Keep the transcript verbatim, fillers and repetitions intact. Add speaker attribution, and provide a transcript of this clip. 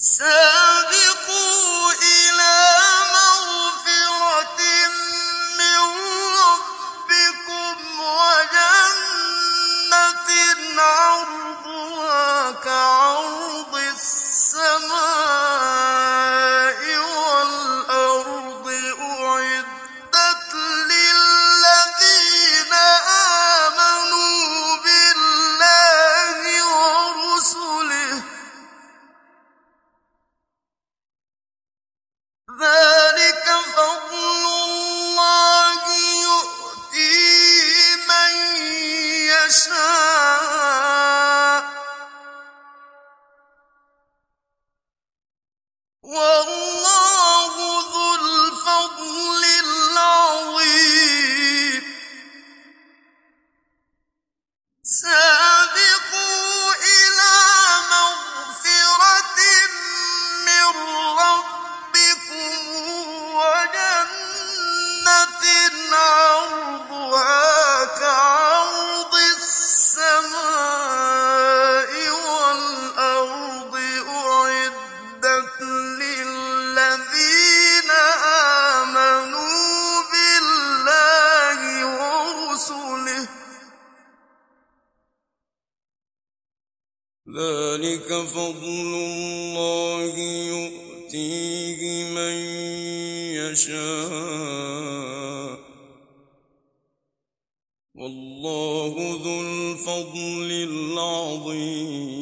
Speaker 1: سابقوا إلى مغفرة من ربكم وجنة عرضها كعرض السماء والأرض أعدت للذين آمنوا بالله ورسله ذلك فضل الله يؤتيه من يشاء والله ذو الفضل العظيم سابقوا إلى مغفرة من ربكم وجنة عرضها كعرض السماء والأرض أعدت للذين آمنوا بالله ورسله ذلك فضل الله يؤتيه من يشاء والله ذو الفضل العظيم